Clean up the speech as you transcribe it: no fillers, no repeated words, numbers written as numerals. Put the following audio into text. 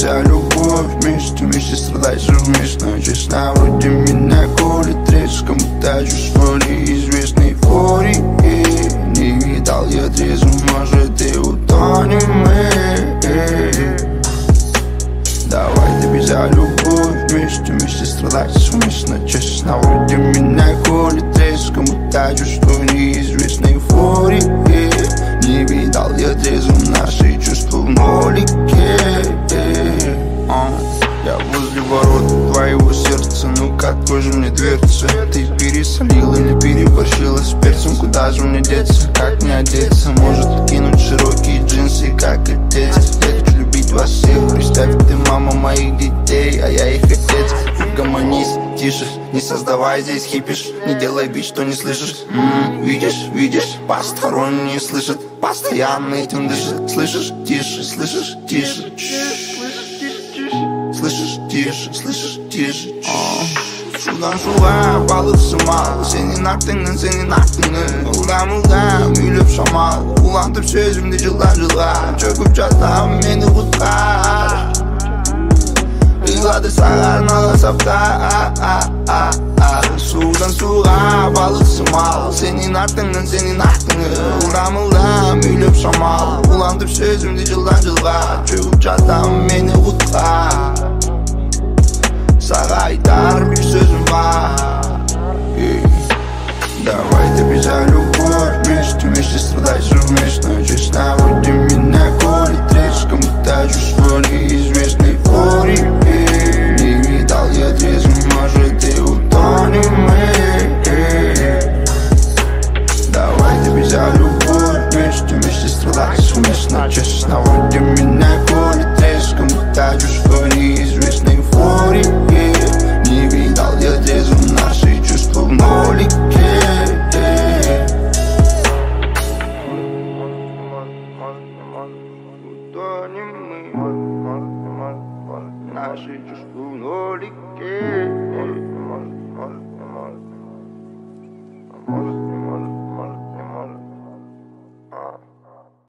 за любовь. Вместе страдать совместно, честно. Вроде меня колет треск, кому-то чувство неизвестной эйфории. Не видал я трезвым, может и утонем мы. Давай ты за любовь, вместе страдать совместно, честно. Вроде меня колет треск, кому-то чувство неизвестной эйфории. Не видал я трезвым наши чувства в нолике. Я возле ворот твоего сердца, ну-ка открой же мне дверцу. Ты пересолила или переборщила с перцем, куда же мне деться, как мне одеться? Может кинуть широкие джинсы, как отец. Я хочу любить вас всех, представь, ты мама моих детей, а я их отец. Угомонись, тише, не создавай здесь хипиш. Не делай вид, что не слышишь. Видишь, посторонние слышат, постоянно этим дышит. Слышишь, тише, слышишь, тише. Слышишь, тише. Şuradan şuraya balıksın mal. Senin aklını Ulan ülüp şamal. Ulantıp sözümde cıllar Çöküp çatlam beni kurtar. Rızladı sarar nala sapta. Sudan suğa balıksın mal. Senin aklını Ulan ülüp şamal. Ulantıp sözümde cıllar Çöküp çatlam beni kurtar. Sana айтар bir sözüm var. Давай ты за любовь, вместе страдать совместно, честно. Вроде меня колет треск, кому-то чувство неизвестной эйфории. Не видал я трезвым, может и утонем мы. Давай ты за любовь, вместе страдать совместно, честно. Вроде меня колет треск, кому-то чувство неизвестной эйфории. Не видал я трезвым наши чувства в нолике. Утонем мы, наши чувства в нолике.